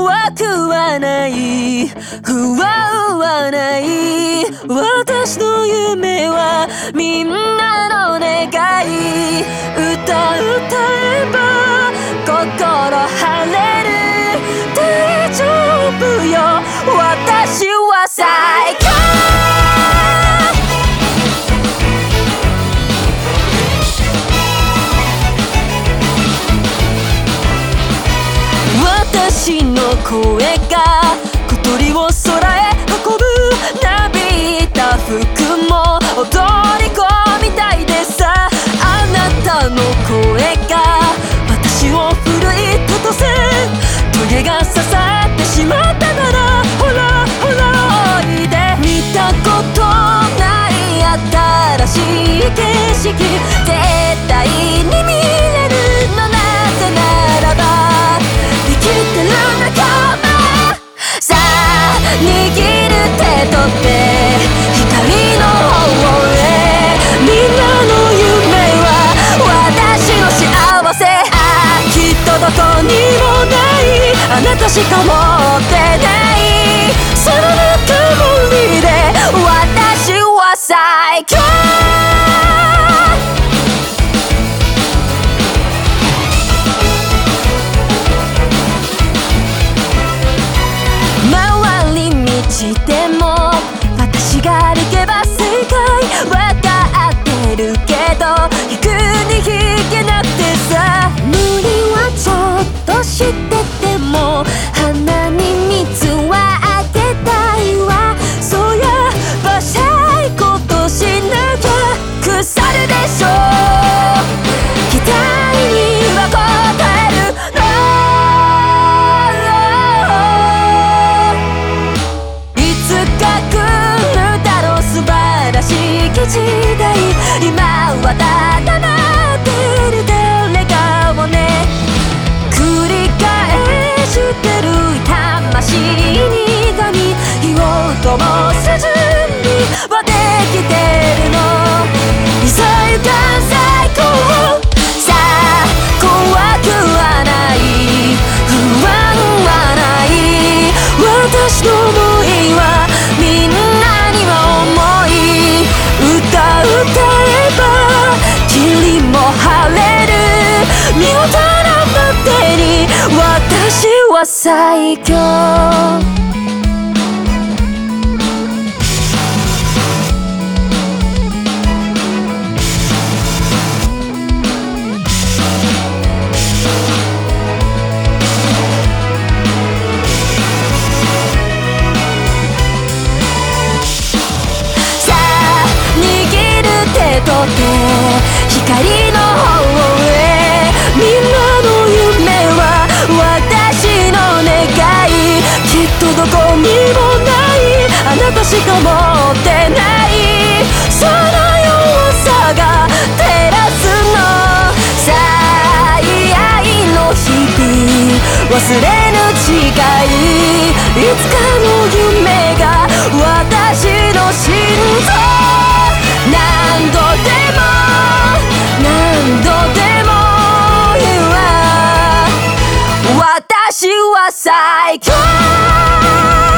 怖くはない不安はない、私の夢はみんなの願い、歌えば心晴れる、大丈夫よ私は最強。私の声が小鳥を空へ運ぶ、なびいた服も踊り子みたいでさ、あなたの声が私を奮い立たせ、トゲが刺さってしまったならほらほらおいで、見たことない新しい景色絶対に見れるの、なぜならば生きてる仲間さあ、握る手と手光の方へ、みんなの夢は私の幸せ、きっとどこにもないあなたしか持ってない、そのぬくもりで私は最強。でも私が歩けば正解わかってるけど、引くに引けなくてさ、無理はちょっとしてても鼻に蜜はあげたいわ、そりゃバシャイことしなきゃ腐るでしょ、期待には応えるの、時代今はただ待ってる誰かをね、繰り返してる魂にがみ火を灯す準備はできてるの、いざゆか最高さあ、怖くはない不安はない、私の想いはみんなには重い、歌えば霧も晴れる、見事なバッテリー私は最強。光の方へ、みんなの夢は私の願い、きっとどこにもないあなたしか持ってない、その弱さが照らすの、最愛の日々忘れぬ誓い、いつかの夢が私の心臓、何度でも何度でも言うわ私は最強。